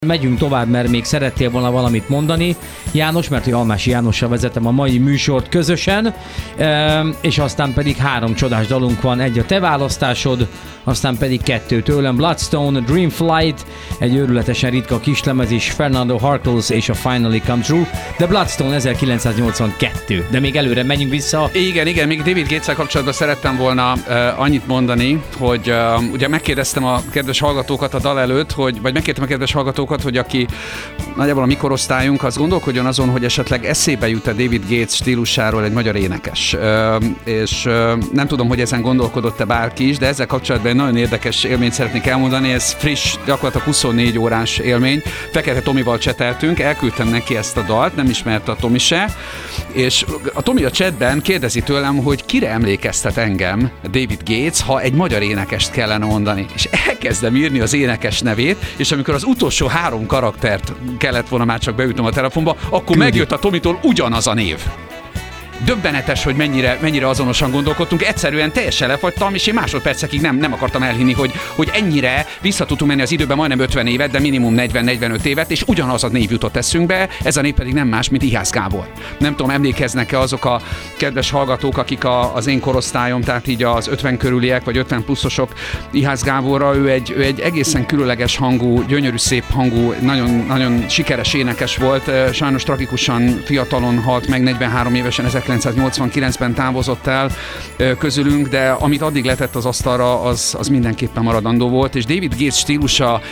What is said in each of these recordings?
Megyünk tovább, mert még szerettél volna valamit mondani, János, mert hogy Almási Jánossal vezetem a mai műsort közösen, és aztán pedig 3 csodás dalunk van, egy a te választásod, aztán pedig 2 tőlem, Bloodstone, Dream Flight, egy őrületesen ritka kislemez is, Fernando Harkles és a Finally Come True, de Bloodstone 1982, de még előre menjünk vissza. Igen, még David Gates-szel kapcsolatban szerettem volna annyit mondani, hogy ugye megkérdeztem a kedves hallgatókat a dal előtt, vagy megkértem a kedves hallgatókat, hogy aki nagyjából a mi korosztályunk, az gondolkodjon azon, hogy esetleg eszébe jut a David Gates stílusáról egy magyar énekes. És nem tudom, hogy ezen gondolkodott-e bárki is, de ezzel kapcsolatban egy nagyon érdekes élményt szeretnék elmondani, ez friss, gyakorlatilag 24 órás élmény. Fekete Tomival cseteltünk, elküldtem neki ezt a dalt, nem ismerte a Tomi se, és a Tomi a chatben kérdezi tőlem, hogy kire emlékeztet engem David Gates, ha egy magyar énekest kellene mondani. És elkezdem írni az énekes nevét, és amikor az utolsó 3 karaktert kellett volna már csak beütnöm a telefonba, akkor megjött a Tomitól ugyanaz a név. Döbbenetes, hogy mennyire azonosan gondolkodtunk. Egyszerűen teljesen lefagytam, és én másodpercekig nem akartam elhinni, hogy ennyire vissza tudtunk menni az időben majdnem 50 évet, de minimum 40-45 évet, és ugyanaz a név jutott eszünkbe, ez a név pedig nem más, mint Ihász Gábor. Nem tudom, emlékeznek-e azok a kedves hallgatók, akik az én korosztályom, tehát így az 50 körüliek, vagy 50 pluszosok Ihász Gáborra, ő egy egészen különleges hangú, gyönyörű szép hangú, nagyon, nagyon sikeres énekes volt, sajnos tragikusan fiatalon halt meg, 43 évesen, 1989-ben távozott el közülünk, de amit addig letett az asztalra, az mindenképpen maradandó volt, és David Gates stílusa,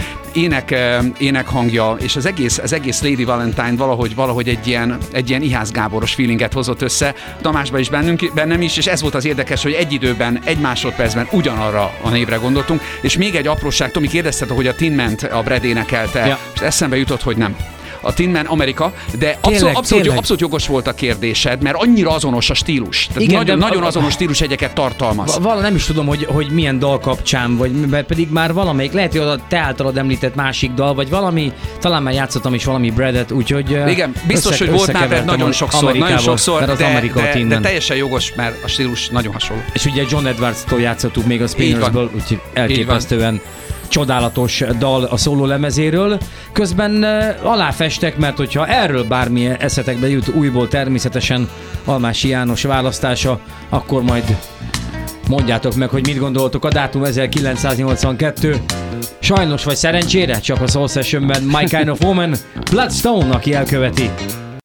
énekhangja, és az egész Lady Valentine valahogy egy ilyen Ihász Gáboros feelinget hozott össze, Tamásban is bennem is, és ez volt az érdekes, hogy egy időben, egy másodpercben ugyanarra a névre gondoltunk, és még egy apróság, Tomi, kérdezted, hogy a Tin Man-t a Brad énekelte, ja. És eszembe jutott, hogy nem. A Tin Man Amerika, de abszolút jogos volt a kérdésed, mert annyira azonos a stílus. Igen, nagyon azonos stílusjegyeket tartalmaz. Nem is tudom, hogy milyen dal kapcsán, vagy pedig már valamelyik, lehet, hogy a te általad említett másik dal, vagy valami, talán már játszottam is valami Bradet, úgyhogy igen, biztos, hogy volt már nagyon sokszor, de teljesen jogos, mert a stílus nagyon hasonló. És ugye John Edwards-tól játszottuk még a Spinnersből, úgyhogy elképesztően csodálatos dal a szóló lemezéről. Közben aláfestek, mert hogyha erről bármilyen eszetekbe jut újból, természetesen Almási János választása, akkor majd mondjátok meg, hogy mit gondoltok. A dátum 1982. Sajnos vagy szerencsére csak a Soul Sessionben My Kind of Woman, Bloodstone, aki elköveti.